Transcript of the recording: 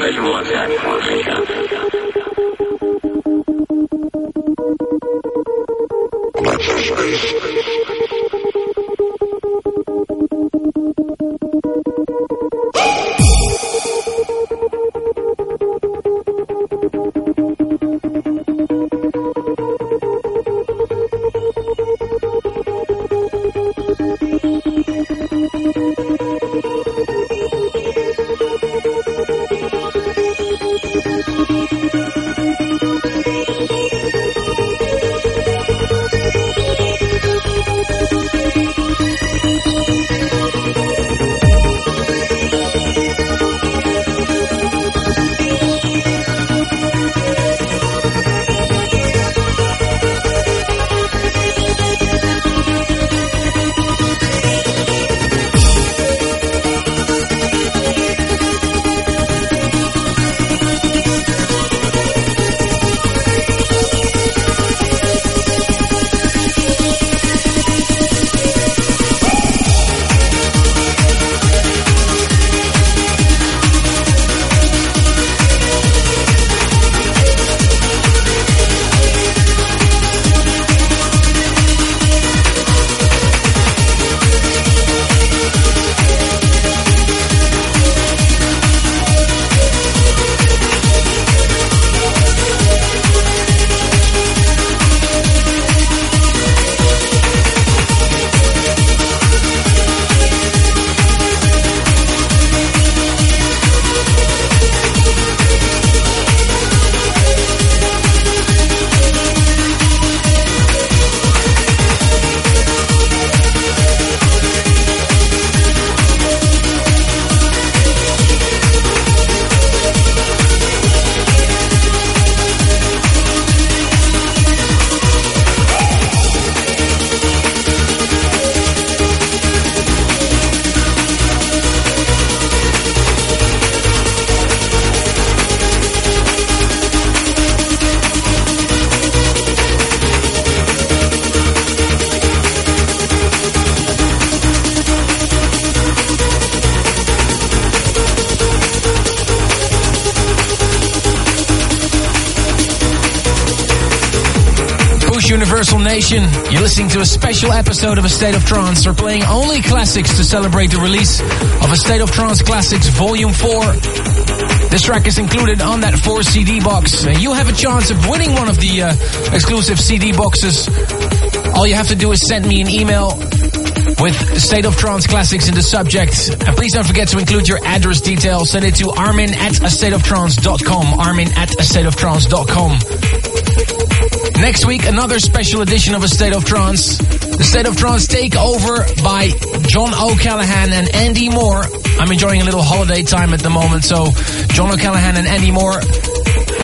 visual attack formation. Universal Nation, you're listening to a special episode of A State of Trance. We're playing only classics to celebrate the release of A State of Trance Classics Volume 4. This track is included on that 4 CD box. You have a chance of winning one of the exclusive CD boxes. All you have to do is send me an email with State of Trance Classics in the subject. And please don't forget to include your address details. Send it to armin@astateoftrance.com. armin@astateoftrance.com. Next week, another special edition of A State of Trance. The State of Trance takeover by John O'Callaghan and Andy Moore. I'm enjoying a little holiday time at the moment, so John O'Callaghan and Andy Moore